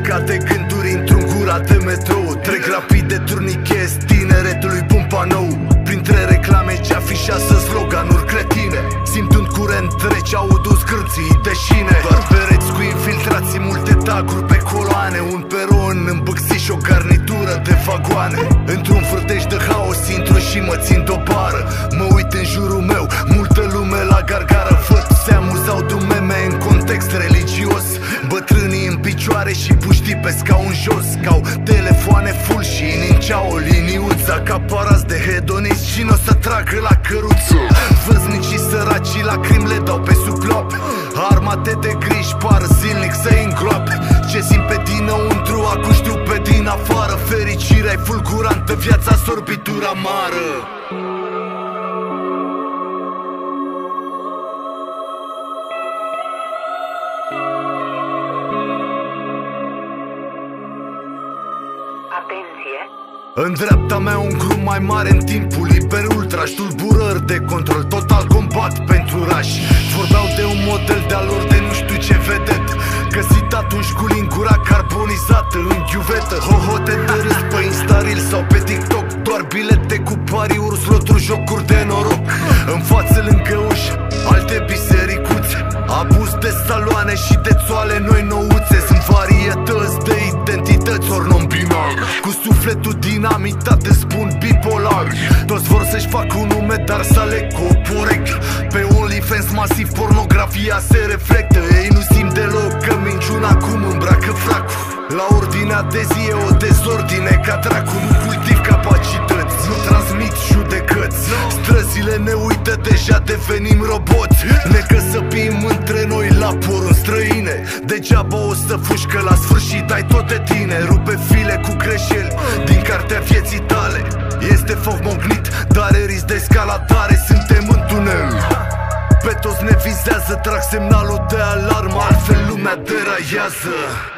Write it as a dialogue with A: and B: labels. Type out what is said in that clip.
A: Ca de gânduri într-un gura de metrou. Trec rapid de turnichez tineretului bun panou. Printre reclame ce afișează sloganuri cretine. Simt un curent trece, aud scârții de șine. Doar pereți cu infiltrații, multe taguri pe coloane. Un peron îmbâxit și o garnitură de vagoane. Într-un vârtej de haos intru și mă țin de-o bară. Mă uit în jurul meu, multă lume la gargară. Văd se amuzau de un meme în context religios. Bătrânii în picioare și puștii pe scaun jos. Ca-au telefoane full și ninceau o liniuță. Acaparați de hedonist și n-o să tragă la căruță. Văznicii săracii lacrimi le dau pe suclop. Armate de griji par zilnic să-i îngroape. Ce simt pe dinăuntru, acu știu pe din afară. Fericirea-i fulgurantă, viața sorbitură amară.
B: Atenție!
A: În dreapta mea un grup mai mare în timpul liber ultraș. Tulburări de control, total combat pentru raș. Vorbeau de un model de-a lor de nu știu ce vedet. Găsit atunci cu lingura carbonizată în ghiuvetă. Hohote de râs pe Insta Reel sau pe TikTok. Doar bilete cu pariuri, sloturi, jocuri de noroc. În față lângă uși, alte bisericuțe. Abuz de saloane și de țoale noi nouțe. Sunt varietăți de identități ori non-binar. Cu sufletul dinamitat îți spun bipolar. Toți vor să-și facă un nume, dar să aleg cu o porectă. Pe OnlyFans masiv pornografia se reflectă. Ei nu simt deloc că minciuna acum îmbracă fracul. La ordinea de zi e o dezordine ca dracu. Nu cultiv capacități, nu transmit judecăți. Străzile ne uită, deja devenim roboți. Ne căsăpim între noi la poruni străine. Degeaba o să fugi că la sfârșit ai tot de tine. Rupe file cu greșeli din cartea vieții tale. Este foc mognit, dar e risc de escaladare. Suntem în tunel, pe toți ne vizează. Trag semnalul de alarmă, altfel lumea deraiază.